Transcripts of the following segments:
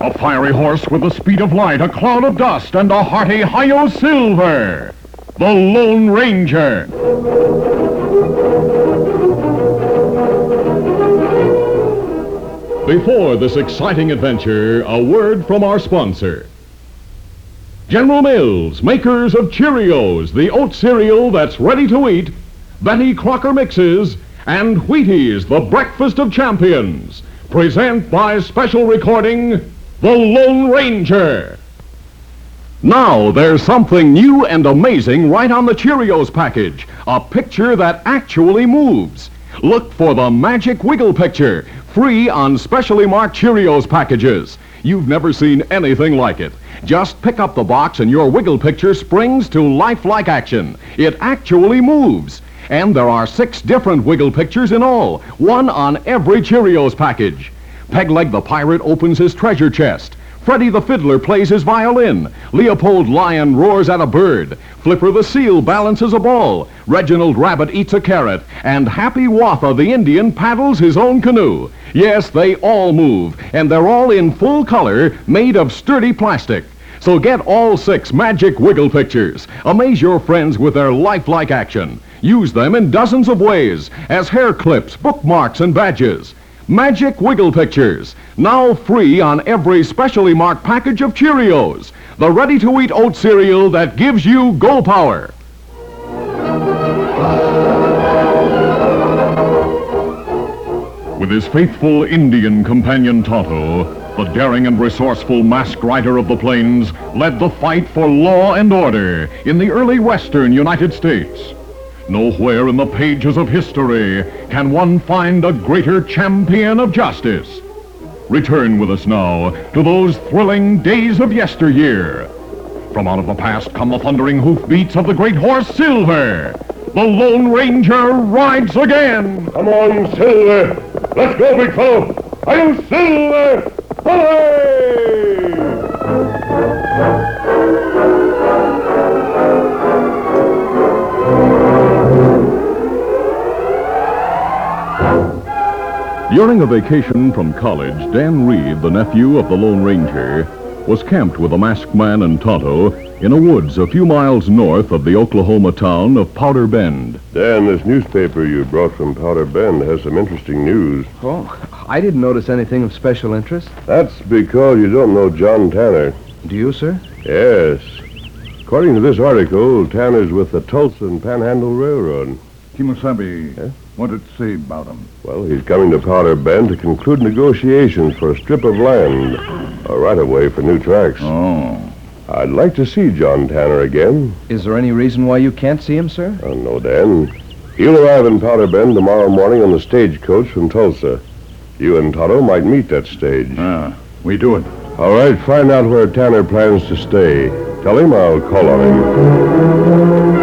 A fiery horse with the speed of light, a cloud of dust, and a hearty Hi-Yo Silver. The Lone Ranger. Before this exciting adventure, a word from our sponsor. General Mills, makers of Cheerios, the oat cereal that's ready to eat, Betty Crocker Mixes, and Wheaties, the breakfast of champions, present by special recording, The Lone Ranger. Now there's something new and amazing right on the Cheerios package, a picture that actually moves. Look for the Magic Wiggle picture, free on specially marked Cheerios packages. You've never seen anything like it. Just pick up the box and your Wiggle picture springs to lifelike action. It actually moves. And there are 6 different Wiggle pictures in all, one on every Cheerios package. Pegleg the Pirate opens his treasure chest. Freddie the Fiddler plays his violin. Leopold Lion roars at a bird. Flipper the Seal balances a ball. Reginald Rabbit eats a carrot. And Happy Watha the Indian paddles his own canoe. Yes, they all move, and they're all in full color, made of sturdy plastic. So get all 6 Magic Wiggle pictures. Amaze your friends with their lifelike action. Use them in dozens of ways, as hair clips, bookmarks, and badges. Magic Wiggle pictures, now free on every specially marked package of Cheerios, the ready-to-eat oat cereal that gives you go power. With his faithful Indian companion Tonto, the daring and resourceful masked rider of the plains led the fight for law and order in the early western United States. Nowhere in the pages of history can one find a greater champion of justice. Return with us now to those thrilling days of yesteryear. From out of the past come the thundering hoofbeats of the great horse Silver. The Lone Ranger rides again. Come on, Silver. Let's go, big fellow. Hi-Yo Silver! Hooray! During a vacation from college, Dan Reed, the nephew of the Lone Ranger, was camped with a masked man and Tonto in a woods a few miles north of the Oklahoma town of Powder Bend. Dan, this newspaper you brought from Powder Bend has some interesting news. Oh, I didn't notice anything of special interest. That's because you don't know John Tanner. Do you, sir? Yes. According to this article, Tanner's with the Tulsa and Panhandle Railroad. Kimosabe, what did it say about him? Well, he's coming to Powder Bend to conclude negotiations for a strip of land, a right-of-way for new tracks. Oh. I'd like to see John Tanner again. Is there any reason why you can't see him, sir? Oh, no, Dan. He'll arrive in Powder Bend tomorrow morning on the stagecoach from Tulsa. You and Tonto might meet that stage. We do it. All right, find out where Tanner plans to stay. Tell him I'll call on him.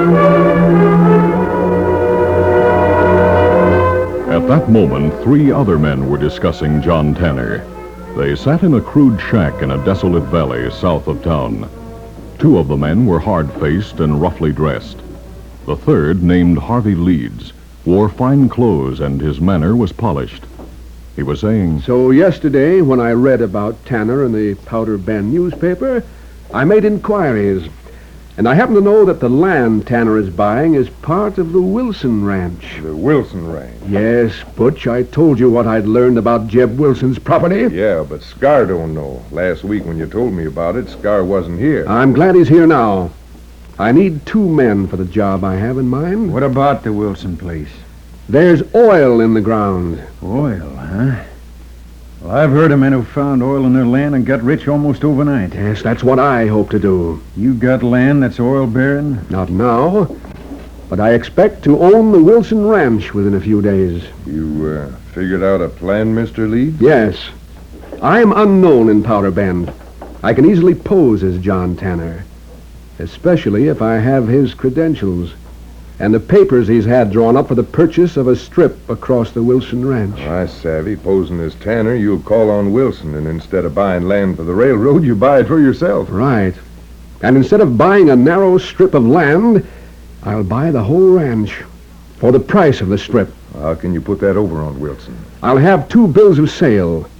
At that moment, 3 other men were discussing John Tanner. They sat in a crude shack in a desolate valley south of town. 2 of the men were hard-faced and roughly dressed. The third, named Harvey Leeds, wore fine clothes and his manner was polished. He was saying, So yesterday, when I read about Tanner in the Powder Bend newspaper, I made inquiries. And I happen to know that the land Tanner is buying is part of the Wilson Ranch. The Wilson Ranch. Yes, Butch, I told you what I'd learned about Jeb Wilson's property. Yeah, but Scar don't know. Last week when you told me about it, Scar wasn't here. I'm glad he's here now. I need 2 men for the job I have in mind. What about the Wilson place? There's oil in the ground. Oil, huh? Well, I've heard of men who found oil in their land and got rich almost overnight. Yes, that's what I hope to do. You got land that's oil-bearing? Not now, but I expect to own the Wilson Ranch within a few days. You, figured out a plan, Mr. Leeds? Yes. I'm unknown in Powder Bend. I can easily pose as John Tanner, especially if I have his credentials and the papers he's had drawn up for the purchase of a strip across the Wilson Ranch. I savvy. Posing as Tanner, you'll call on Wilson, and instead of buying land for the railroad, you buy it for yourself. Right. And instead of buying a narrow strip of land, I'll buy the whole ranch for the price of the strip. How can you put that over on Wilson? I'll have 2 bills of sale.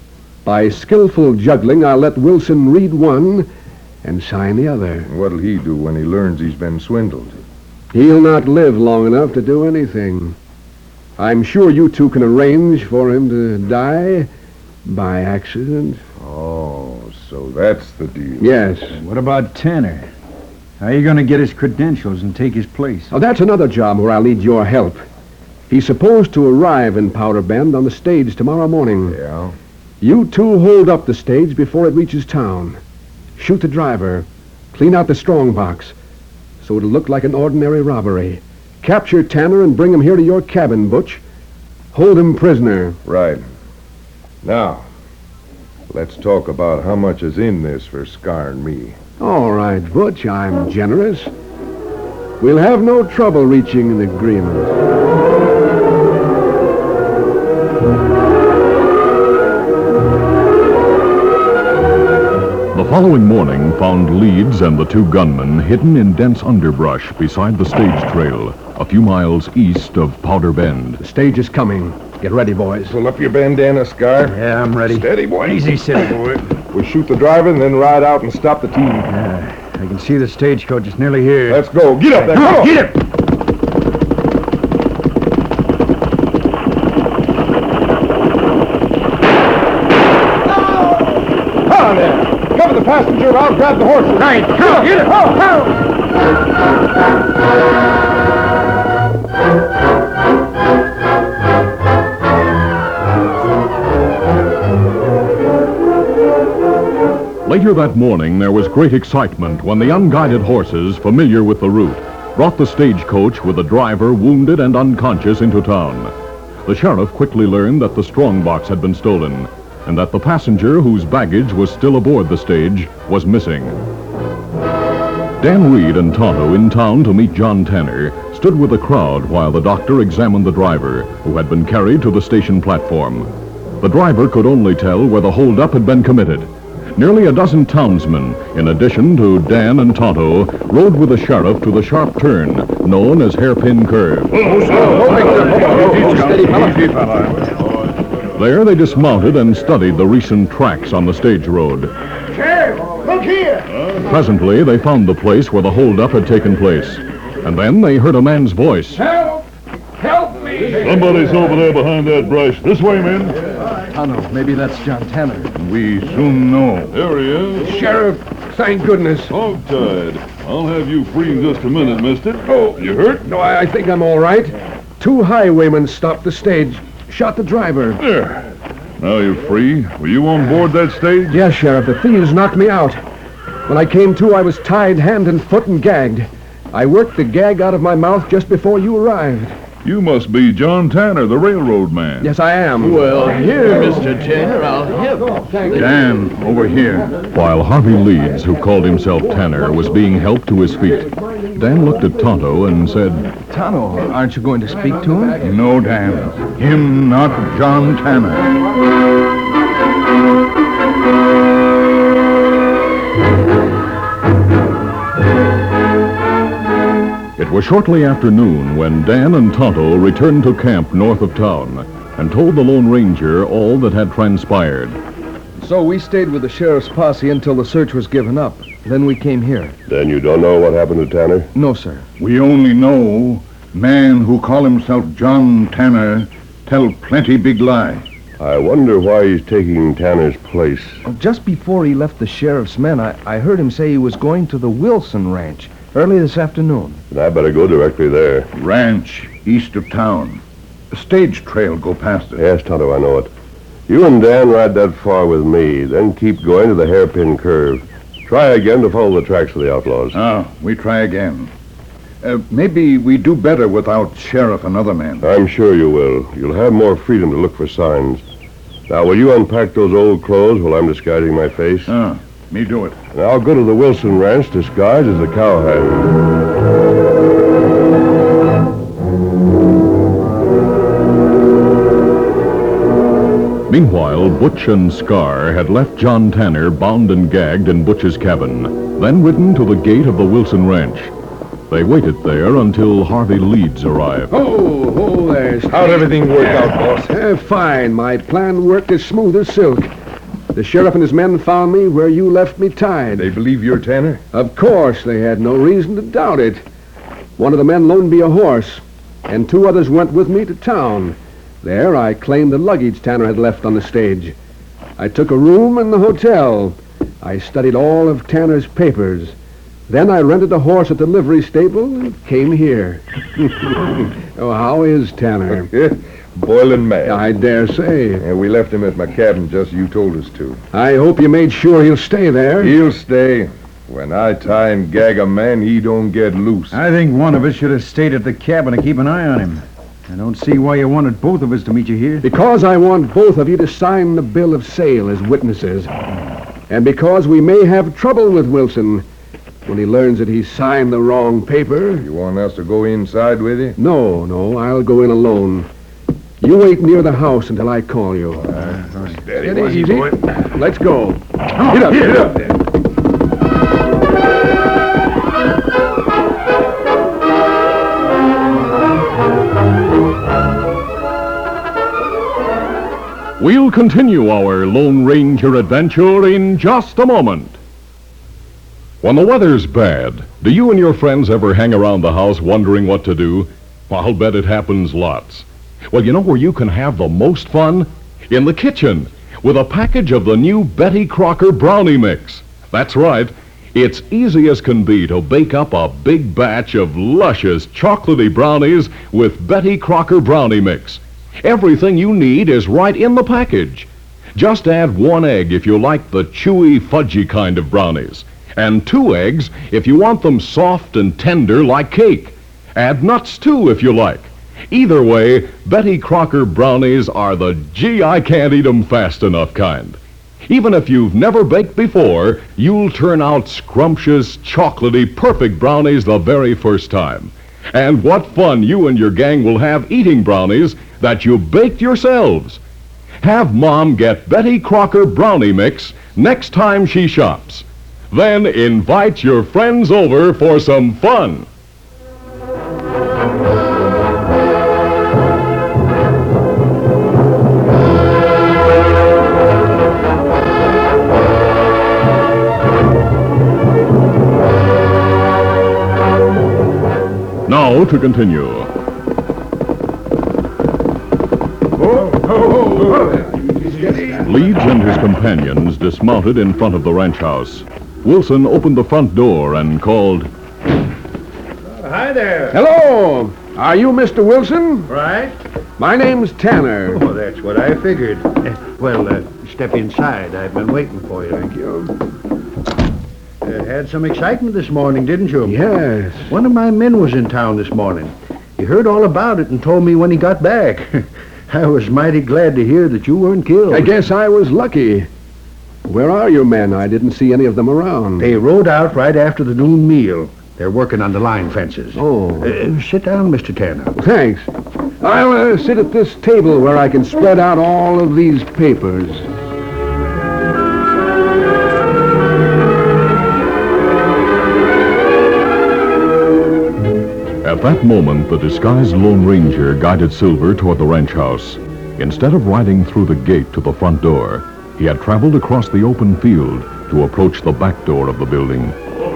By skillful juggling, I'll let Wilson read one and sign the other. What'll he do when he learns he's been swindled? He'll not live long enough to do anything. I'm sure you two can arrange for him to die by accident. Oh, so that's the deal. Yes. What about Tanner? How are you going to get his credentials and take his place? Oh, that's another job where I'll need your help. He's supposed to arrive in Powder Bend on the stage tomorrow morning. Yeah? You two hold up the stage before it reaches town. Shoot the driver. Clean out the strong box so it'll look like an ordinary robbery. Capture Tanner and bring him here to your cabin, Butch. Hold him prisoner. Right. Now, let's talk about how much is in this for Scar and me. All right, Butch, I'm generous. We'll have no trouble reaching an agreement. The following morning found Leeds and the two gunmen hidden in dense underbrush beside the stage trail, a few miles east of Powder Bend. The stage is coming. Get ready, boys. Pull up your bandana, Scar. Yeah, I'm ready. Steady, boy. Easy, city boy. We'll shoot the driver and then ride out and stop the team. I can see the stagecoach is nearly here. Let's go. Get up there. Come on. Get it! On there. Cover the passenger. I'll grab the horses. Right, come on, get it! Later that morning, there was great excitement when the unguided horses, familiar with the route, brought the stagecoach with the driver wounded and unconscious into town. The sheriff quickly learned that the strongbox had been stolen, and that the passenger whose baggage was still aboard the stage was missing. Dan Reed and Tonto, in town to meet John Tanner, stood with the crowd while the doctor examined the driver, who had been carried to the station platform. The driver could only tell where the holdup had been committed. Nearly a dozen townsmen, in addition to Dan and Tonto, rode with the sheriff to the sharp turn known as Hairpin Curve. There they dismounted and studied the recent tracks on the stage road. Sheriff, look here! Presently, they found the place where the holdup had taken place. And then they heard a man's voice. Help! Help me! Somebody's over there behind that brush. This way, men. Tonto, maybe that's John Tanner. We soon know. There he is. Sheriff, thank goodness. Hog-tied. I'll have you free in just a minute, mister. Oh, you hurt? No, I think I'm all right. Two highwaymen stopped the stage, shot the driver. There. Now you're free. Were you on board that stage? Yes, Sheriff, the thieves knocked me out. When I came to, I was tied hand and foot and gagged. I worked the gag out of my mouth just before you arrived. You must be John Tanner, the railroad man. Yes, I am. Well, here, Mr. Tanner, I'll help. Dan, over here. While Harvey Leeds, who called himself Tanner, was being helped to his feet, Dan looked at Tonto and said, Tonto, aren't you going to speak to him? No, Dan. Him not John Tanner. It was shortly after noon when Dan and Tonto returned to camp north of town and told the Lone Ranger all that had transpired. So we stayed with the sheriff's posse until the search was given up. Then we came here. Then you don't know what happened to Tanner? No, sir. We only know man who call himself John Tanner tell plenty big lie. I wonder why he's taking Tanner's place. Just before he left the sheriff's men, I heard him say he was going to the Wilson Ranch early this afternoon. And I better go directly there. Ranch east of town. A stage trail go past it. Yes, Tonto, I know it. You and Dan ride that far with me, then keep going to the Hairpin Curve. Try again to follow the tracks of the outlaws. We try again. Maybe we do better without sheriff and other men. I'm sure you will. You'll have more freedom to look for signs. Now, will you unpack those old clothes while I'm disguising my face? Me do it. And I'll go to the Wilson Ranch disguised as a cowhand. Meanwhile, Butch and Scar had left John Tanner bound and gagged in Butch's cabin, then ridden to the gate of the Wilson Ranch. They waited there until Harvey Leeds arrived. There's... How'd everything work out, boss? Fine. My plan worked as smooth as silk. The sheriff and his men found me where you left me tied. They believe you're Tanner? Of course, they had no reason to doubt it. One of the men loaned me a horse, and 2 others went with me to town. There, I claimed the luggage Tanner had left on the stage. I took a room in the hotel. I studied all of Tanner's papers. Then I rented a horse at the livery stable and came here. Oh, how is Tanner? Boiling mad. I dare say. And we left him at my cabin just as you told us to. I hope you made sure he'll stay there. He'll stay. When I tie and gag a man, he don't get loose. I think one of us should have stayed at the cabin to keep an eye on him. I don't see why you wanted both of us to meet you here. Because I want both of you to sign the bill of sale as witnesses. And because we may have trouble with Wilson when he learns that he signed the wrong paper. You want us to go inside with you? No, I'll go in alone. You wait near the house until I call you. Steady, Get easy. boy. Let's go. Get up. Get up there. We'll continue our Lone Ranger adventure in just a moment. When the weather's bad, do you and your friends ever hang around the house wondering what to do? Well, I'll bet it happens lots. Well, you know where you can have the most fun? In the kitchen, with a package of the new Betty Crocker Brownie Mix. That's right. It's easy as can be to bake up a big batch of luscious chocolatey brownies with Betty Crocker Brownie Mix. Everything you need is right in the package. Just add 1 egg if you like the chewy, fudgy kind of brownies, and 2 eggs if you want them soft and tender like cake. Add nuts, too, if you like. Either way, Betty Crocker brownies are the gee, I can't eat 'em fast enough kind. Even if you've never baked before, you'll turn out scrumptious, chocolatey, perfect brownies the very first time. And what fun you and your gang will have eating brownies that you baked yourselves. Have Mom get Betty Crocker Brownie Mix next time she shops. Then invite your friends over for some fun. Now to continue. Leeds and his companions dismounted in front of the ranch house. Wilson opened the front door and called, Hi there. Hello. Are you Mr. Wilson? Right? My name's Tanner. Oh, that's what I figured. Step inside. I've been waiting for you. Thank you. Had some excitement this morning, didn't you? Yes. One of my men was in town this morning. He heard all about it and told me when he got back. I was mighty glad to hear that you weren't killed. I guess I was lucky. Where are your men? I didn't see any of them around. They rode out right after the noon meal. They're working on the line fences. Oh. Sit down, Mr. Tanner. Thanks. I'll sit at this table where I can spread out all of these papers. At that moment, the disguised Lone Ranger guided Silver toward the ranch house. Instead of riding through the gate to the front door, he had traveled across the open field to approach the back door of the building.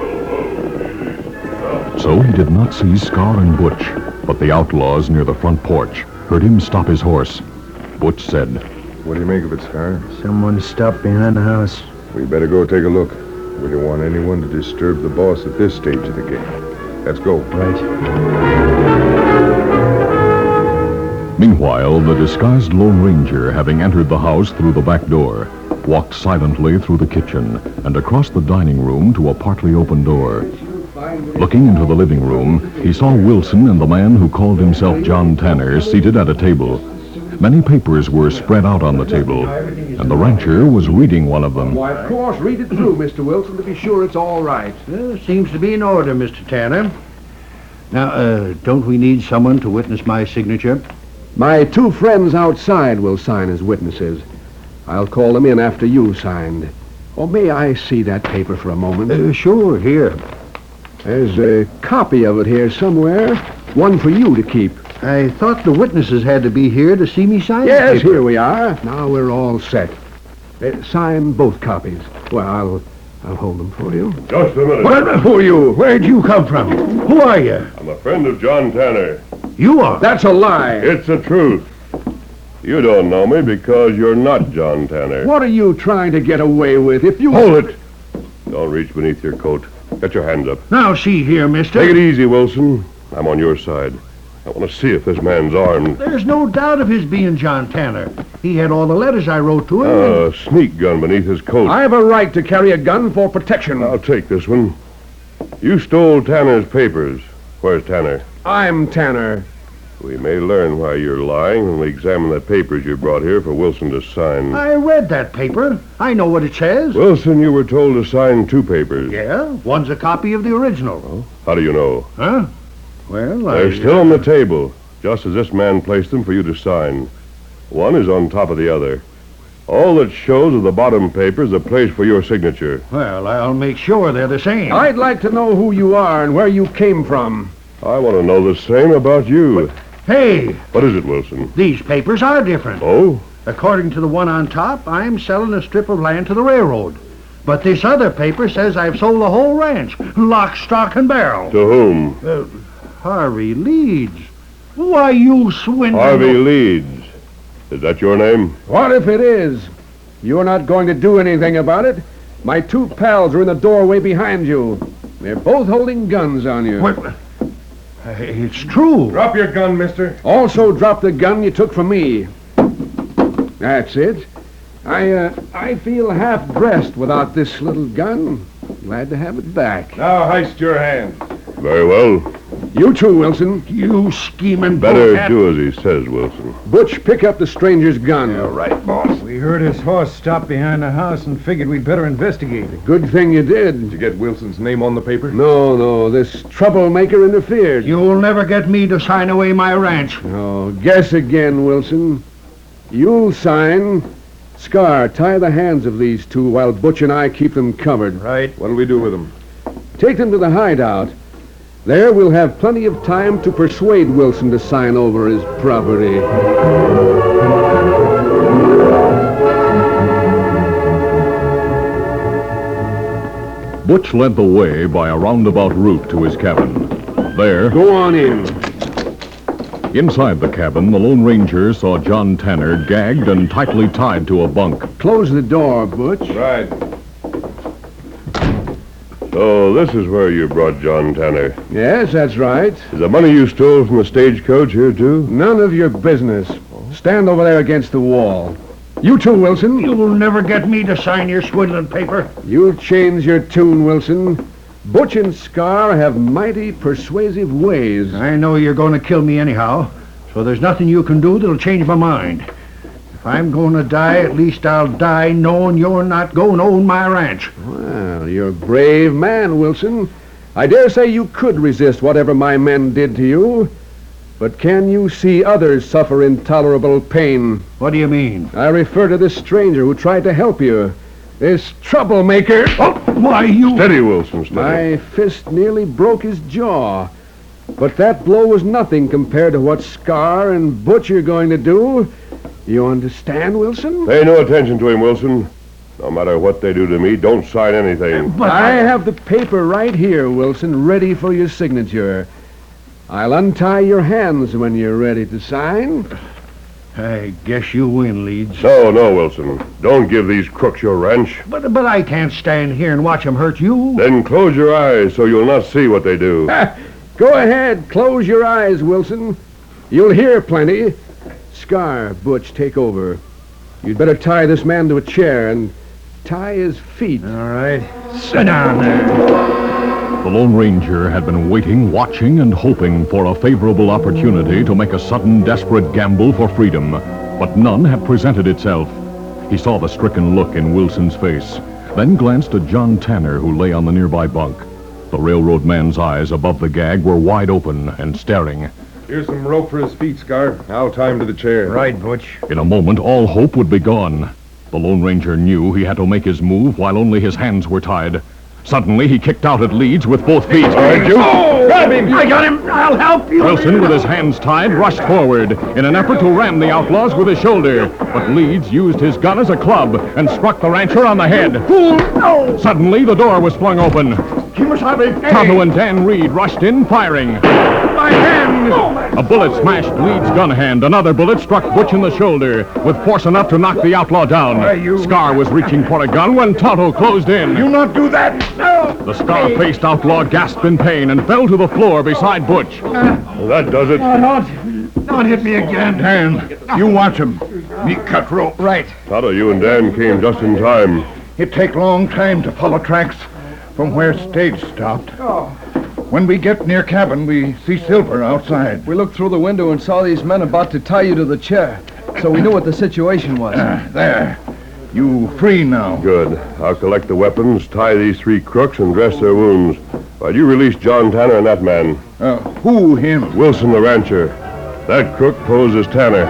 So he did not see Scar and Butch, but the outlaws near the front porch heard him stop his horse. Butch said, What do you make of it, Scar? Someone stopped behind the house. We better go take a look. We don't want anyone to disturb the boss at this stage of the game. Let's go. Right. Meanwhile, the disguised Lone Ranger, having entered the house through the back door, walked silently through the kitchen and across the dining room to a partly open door. Looking into the living room, he saw Wilson and the man who called himself John Tanner seated at a table. Many papers were spread out on the table, and the rancher was reading one of them. Why, of course, read it through, Mr. Wilson, to be sure it's all right. Well, seems to be in order, Mr. Tanner. Now, don't we need someone to witness my signature? My 2 friends outside will sign as witnesses. I'll call them in after you signed. Or may I see that paper for a moment? Sure, here. There's a copy of it here somewhere. One for you to keep. I thought the witnesses had to be here to see me sign the Yes, paper. here we are. Now we're all set. Sign both copies. Well, I'll hold them for you. Just a minute. Who are you? Where'd you come from? Who are you? I'm a friend of John Tanner. You are? That's a lie. It's the truth. You don't know me because you're not John Tanner. What are you trying to get away with? If you... Hold it! Don't reach beneath your coat. Get your hands up. Now, see here, mister. Take it easy, Wilson. I'm on your side. I want to see if this man's armed. There's no doubt of his being John Tanner. He had all the letters I wrote to him. A sneak gun beneath his coat. I have a right to carry a gun for protection. I'll take this one. You stole Tanner's papers. Where's Tanner? I'm Tanner. We may learn why you're lying when we examine the papers you brought here for Wilson to sign. I read that paper. I know what it says. Wilson, you were told to sign 2 papers. Yeah, one's a copy of the original. Oh, how do you know? Huh? Well, They're still on the table, just as this man placed them for you to sign. One is on top of the other. All that shows of the bottom paper is a place for your signature. Well, I'll make sure they're the same. I'd like to know who you are and where you came from. I want to know the same about you. Hey, What is it, Wilson? these papers are different. Oh? According to the one on top, I'm selling a strip of land to the railroad. But this other paper says I've sold the whole ranch, lock, stock, and barrel. To whom? Harvey Leeds. Why, you swindler. Harvey Leeds. Is that your name? What if it is? You're not going to do anything about it. My 2 pals are in the doorway behind you. They're both holding guns on you. What? It's true. Drop your gun, mister. Also drop the gun you took from me. That's it. I feel half-dressed without this little gun. Glad to have it back. Now heist your hand. Very well. You too, Wilson. You scheming Better bullcat. do as he says, Wilson. Butch, pick up the stranger's gun. Right, boss. We heard his horse stop behind the house and figured we'd better investigate. Good thing you did. Did you get Wilson's name on the paper? No, this troublemaker interfered. You'll never get me to sign away my ranch. Oh, guess again, Wilson. You'll sign. Scar, tie the hands of these 2 while Butch and I keep them covered. Right. What'll we do with them? Take them to the hideout. There we'll have plenty of time to persuade Wilson to sign over his property. Butch led the way by a roundabout route to his cabin. There, Go on in. inside the cabin, the Lone Ranger saw John Tanner gagged and tightly tied to a bunk. Close the door, Butch. Right. So this is where you brought John Tanner. Yes, that's right. Is the money you stole from the stagecoach here, too? None of your business. Stand over there against the wall. You too, Wilson. You'll never get me to sign your swindling paper. You'll change your tune, Wilson. Butch and Scar have mighty persuasive ways. I know you're going to kill me anyhow, so there's nothing you can do that'll change my mind. If I'm going to die, at least I'll die knowing you're not going to own my ranch. Well, you're a brave man, Wilson. I dare say you could resist whatever my men did to you. But can you see others suffer intolerable pain? What do you mean? I refer to this stranger who tried to help you. This troublemaker. Oh, why, you... Steady, Wilson, steady. My fist nearly broke his jaw. But that blow was nothing compared to what Scar and Butch are going to do. You understand, Wilson? Pay no attention to him, Wilson. No matter what they do to me, don't sign anything. But I have the paper right here, Wilson, ready for your signature. I'll untie your hands when you're ready to sign. I guess you win, Leeds. No, Wilson. Don't give these crooks your ranch. But I can't stand here and watch them hurt you. Then close your eyes so you'll not see what they do. Go ahead, close your eyes, Wilson. You'll hear plenty. Scar, Butch, take over. You'd better tie this man to a chair and tie his feet. All right. Sit down there. The Lone Ranger had been waiting, watching, and hoping for a favorable opportunity to make a sudden, desperate gamble for freedom, but none had presented itself. He saw the stricken look in Wilson's face, then glanced at John Tanner, who lay on the nearby bunk. The railroad man's eyes above the gag were wide open and staring. Here's some rope for his feet, Scar. I'll tie him to the chair. Right, Butch. In a moment, all hope would be gone. The Lone Ranger knew he had to make his move while only his hands were tied. Suddenly, he kicked out at Leeds with both feet. Grab him! I got him! I'll help you! Wilson, with his hands tied, rushed forward in an effort to ram the outlaws with his shoulder. But Leeds used his gun as a club and struck the rancher on the head. Fool! No! Suddenly, the door was flung open. Kimasabi! Tonto and Dan Reed rushed in, firing. My hand! A bullet smashed Leeds' gun hand. Another bullet struck Butch in the shoulder with force enough to knock the outlaw down. Scar was reaching for a gun when Tonto closed in. Do not do that! No! The scar-faced outlaw gasped in pain and fell to the floor beside Butch. That does it. Don't hit me again. Dan, you watch him. Me cut rope. Right. Tonto, you and Dan came just in time. It take long time to follow tracks from where stage stopped. When we get near cabin, we see Silver outside. We looked through the window and saw these men about to tie you to the chair. So we knew what the situation was. There. You free now. Good. I'll collect the weapons, tie these three crooks, and dress their wounds. While you release John Tanner and that man. Who him? Wilson the rancher. That crook posed as Tanner.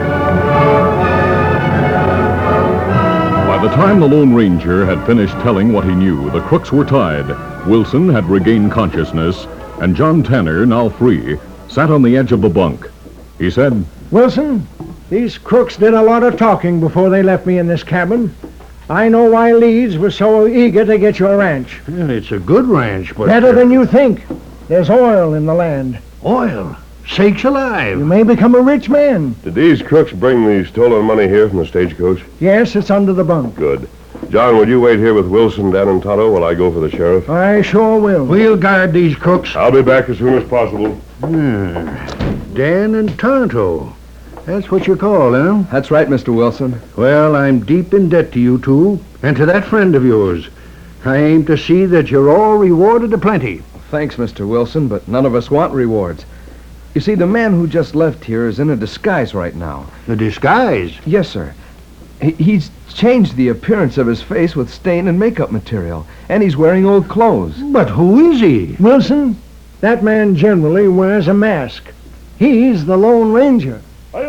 By the time the Lone Ranger had finished telling what he knew, the crooks were tied. Wilson had regained consciousness, and John Tanner, now free, sat on the edge of the bunk. He said, Wilson, these crooks did a lot of talking before they left me in this cabin. I know why Leeds was so eager to get your ranch. Well, it's a good ranch, but... Better than you think. There's oil in the land. Oil? Sakes alive. You may become a rich man. Did these crooks bring the stolen money here from the stagecoach? Yes, it's under the bunk. Good. John, will you wait here with Wilson, Dan, and Tonto while I go for the sheriff? I sure will. We'll guard these crooks. I'll be back as soon as possible. Dan and Tonto. That's what you call them. That's right, Mr. Wilson. Well, I'm deep in debt to you two, and to that friend of yours. I aim to see that you're all rewarded aplenty. Thanks, Mr. Wilson, but none of us want rewards. You see, the man who just left here is in a disguise right now. A disguise? Yes, sir. He's changed the appearance of his face with stain and makeup material, and he's wearing old clothes. But who is he? Wilson, that man generally wears a mask. He's the Lone Ranger.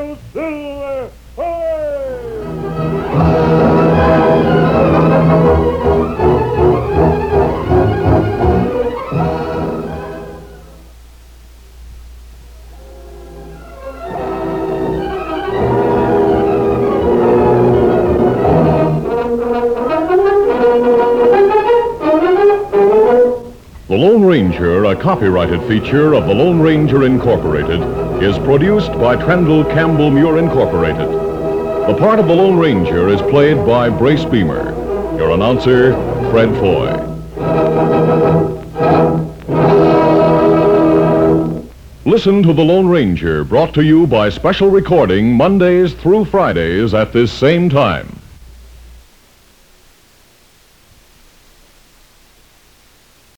The Lone Ranger, a copyrighted feature of the Lone Ranger Incorporated, is produced by Trendle Campbell Muir Incorporated. The part of the Lone Ranger is played by Brace Beamer. Your announcer, Fred Foy. Listen to The Lone Ranger, brought to you by special recording Mondays through Fridays at this same time.